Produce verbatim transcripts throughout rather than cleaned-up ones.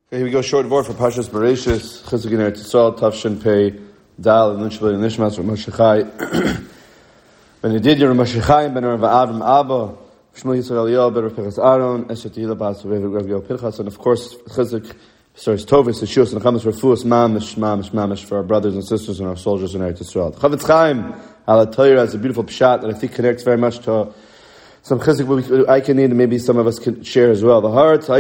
Okay, here we go. Short word for Parshas Bereshis. Chizuk in Eretz Yisrael, Tavshin Pei Dal and Nunshbel and Nishmas from Moshe Chai. Ben Yedidia Rav Moshe Chaim Ben Rav Avram Abba Shmuel Yisrael Yel Ben Rav Pinchas Aaron Eshet Yila Bas Rav Yel Pinchas, and of course Chizuk starts Tovis Yeshua and Chamas Refuas Mamish Mamish Mamish for our brothers and sisters and our soldiers in Eretz Yisrael. Chavetz Chaim Ala Torah has a beautiful pshat that I think connects very much to some chizuk I can need, and maybe some of us can share as well. The heart, the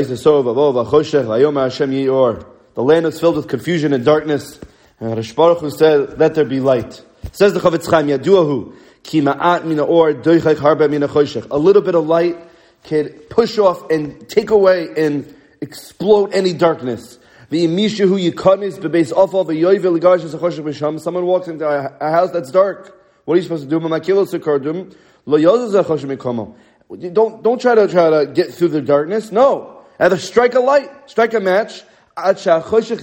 land is filled with confusion and darkness. And Rosh Baruch Hu said, "Let there be light." Says the Chavetz Chaim, Yaduahu ki ma'at min ha'or doichek harba min ha'choshech. A little bit of light can push off and take away and explode any darkness. Someone walks into a house that's dark. What are you supposed to do? Don't don't try to try to get through the darkness. No, either strike a light, strike a match, until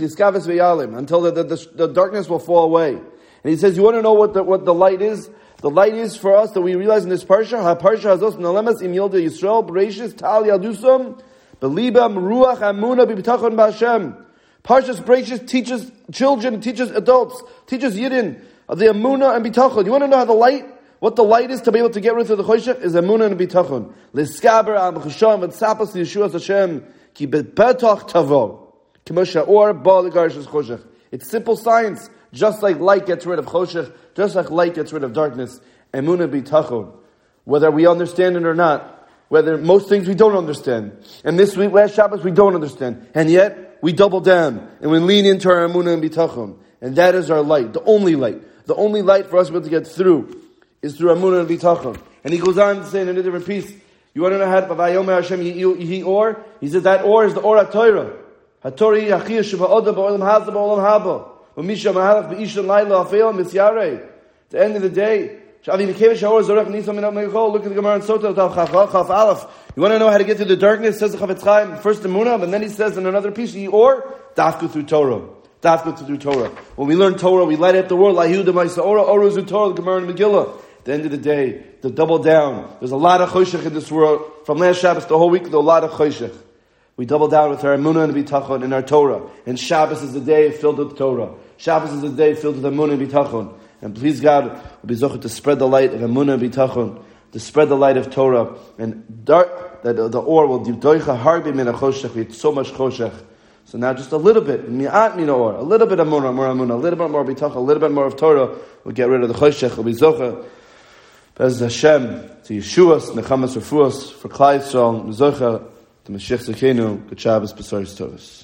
the, the, the, the darkness will fall away. And he says, you want to know what the, what the light is? The light is for us that we realize in this parsha. Ha parsha hazos nalemas im yilda Yisrael Bereshis tal yadusam belibam ruach amuna b'bitachon b'Hashem. Parshas Bereshis teaches children, teaches adults, teaches yidden of the amuna and bitachon. You want to know how the light? What the light is to be able to get rid of the choshech is emunah and bitachon. L'skaber am chasham v'tzapas Yeshua Hashem ki betach tavo k'moshe or ba l'garshas choshech. It's simple science. Just like light gets rid of choshech, just like light gets rid of darkness, emunah bitachon. Whether we understand it or not, whether most things we don't understand, and this week, last Shabbos, we don't understand, and yet we double down and we lean into our emunah and bitachon, and that is our light, the only light, the only light for us to be able to get through. Is through Amunah and Bitachon. And he goes on to say in a different piece, you want to know how to Vayomer Hashem Yihi Or? He says that Or is the Or HaTorah. HaTorah Yachir Sheva Oda Ba'olam Hazda Ba'olam Haba. U'misha Mahalach B'ishan Laila Afeil Misyarei. At the end of the day, Shavi Nekev Sha'or Zorech Nisam Minam Mechol. Look at the Gemara in Sota Tav Chaf Aleph. You want to know how to get through the darkness? Says the Chavetz Chaim, first Amunah, and then he says in another piece, Yihi Or, Dafku through Torah. Dafku through Torah. When we learn Torah, we light up the world. Lahiu D'Maisa Ora, Ora Zu Torah, the Gemara in Megillah. At the end of the day, to double down. There's a lot of choshech in this world. From last Shabbos the whole week, there's a lot of choshech. We double down with our emunah and bitachon in our Torah. And Shabbos is the day filled with Torah. Shabbos is the day filled with emunah and bitachon. And please God, we'll be zocheh to spread the light of emunah and bitachon, to spread the light of Torah. And dark, that the or will do doicha harbi min choshech. We had so much choshech. So now just a little bit, mi'at min or, a little bit of emunah, more emunah, a little bit more bitachon, a little bit more of Torah. We'll get rid of the choshech. We'll be zocheh. Bez Hashem, to Yeshua's, Nechamas Refuas, for Klai Yisrael, Zocha, to Mashiach Zakenu, Good Shabbos, Besoros Tovos.